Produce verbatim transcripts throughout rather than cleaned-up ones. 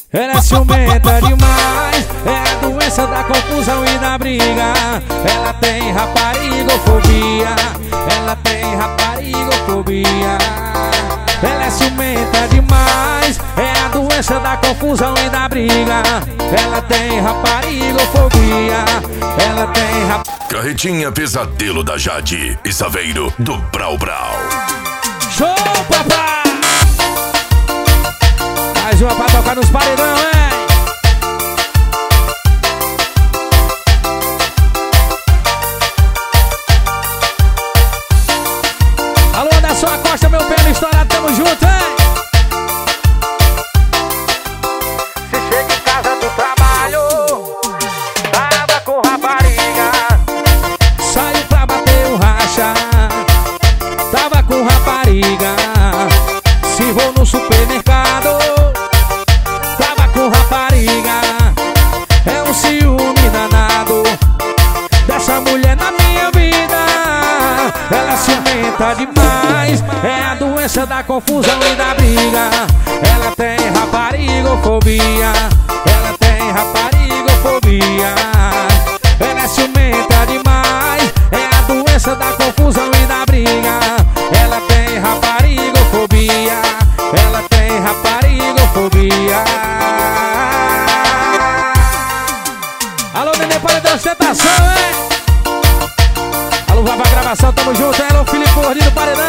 Ela é ciumenta demais, é a doença da confusão e da briga. Ela tem raparigofobia, ela tem raparigofobia. Ela é ciumenta demais, é a doença da confusão e da briga. Ela tem raparigofobia, ela tem rap... Carretinha Pesadelo da Jade e Saveiro do Brau Brau. Show, papai! Mais uma pra tocar nos paredão, hein? Alô, Anderson Acosta, meu pé estourado, tamo junto, hein? Se chega em casa do trabalho, tava com rapariga, saiu pra bater um racha, tava com rapariga. Se vou no supermercado, tava com rapariga. É um ciúme danado dessa mulher na minha vida. Ela ciumenta demais, é a doença da confusão e da briga. Ela tem raparigofobia, ela tem raparigofobia. Ela é ciumenta demais, é a doença da confusão e da briga. Ela tem raparigofobia, ela tem raparigofobia. Alô, Nenê, para de ostentação, hein? Alô, vai pra gravação, tamo junto, hein? Alô, Felipe Gordinho do Paredão,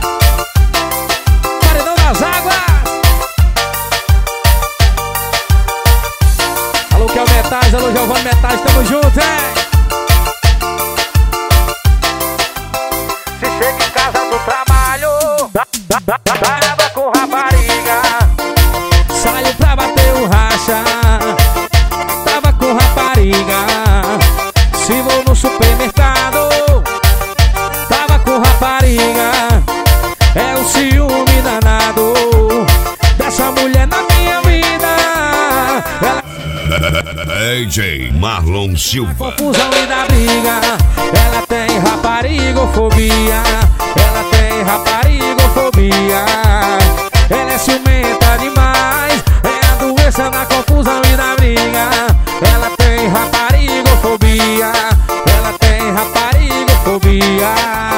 Paredão das Águas. Alô, que é o Metais, alô, Giovanni Metais, tamo junto, hein? se chega em casa do trabalho, tava com rapariga, Saiu pra bater um racha, tava com rapariga. Se vou no supermercado, tava com rapariga. É um ciúme danado dessa mulher na minha vida. Ela D J Marlon Silva. confusão e da briga. Ela tem raparigofobia, ela tem raparigofobia. Ela é ciumenta demais, é a doença da confusão e da briga. Ela tem raparigofobia, ela tem raparigofobia.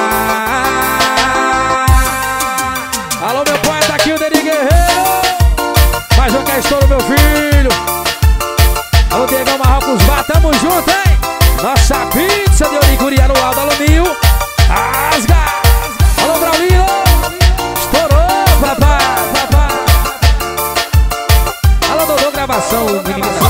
Alô, meu poeta aqui, o Deri Guerreiro. Mais um que é estouro, meu filho. Alô, Diegão Marrocos Vá, tamo junto, hein? Nossa pizza de Origuri, alô, Aldo, alô, Nil. Rasga! Alô, Braulino. Estourou, papai, papai. Alô, Dodô, gravação, menino.